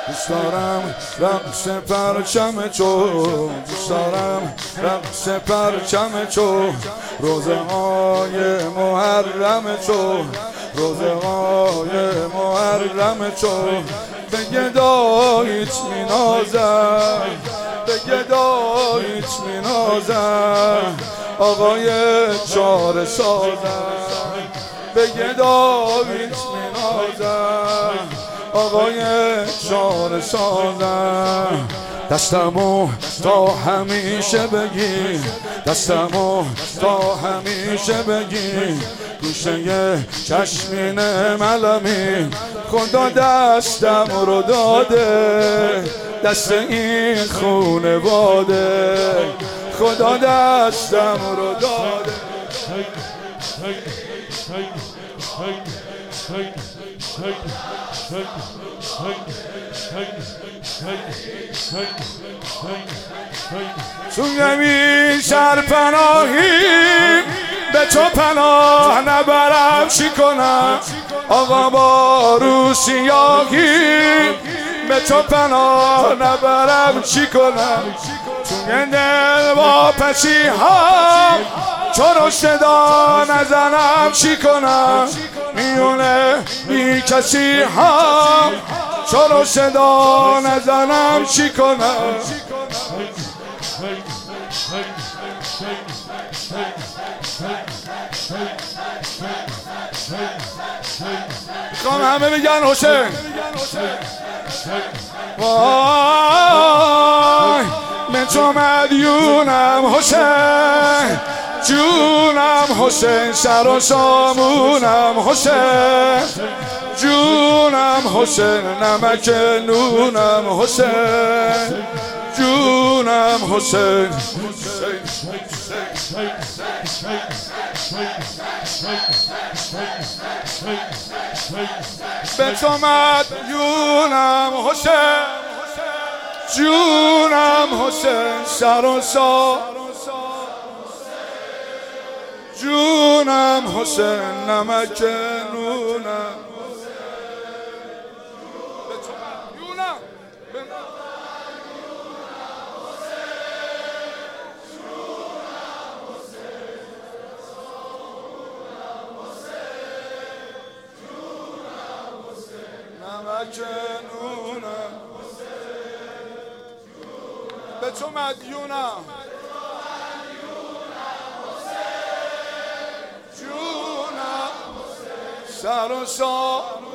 دوست دارم رقص پرچم تو، دوست دارم رقص پرچم تو، روزه های محرم تو، روزه های محرم تو. به گداییت مینازم، به گداییت مینازم، آقای چاره سازم. به گداییت مینازم، آقای چاره سازم. دستمو تا همیشه بگی، دستمو تا همیشه بگی، گوشه چشمین ملمی خدا دستم رو داده، دست این خونواده خدا دستم رو داده. تو نمی سرپناهی به تو پناه نبرم چی کنم، آقا با روسیاهی به تو پناه نبرم چی کنم. تو دل با پسی هم چرا صدا نزنم چی کنم، میونه بی کسی هم چرا صدا نزنم چی کنم. میخوام همه بگن حسین. وای من تو مدیونم حسین، جونم حسین، سر و سامونم حسین، جونم حسین، نمک نونم حسین، جونم حسین. به تو مدیونم حسین، جونم حسین، سر و سا جونم حسین، نمک نونم. به تو مدیونم، نمک نونم. به تو مدیونم، جونم، سر و سا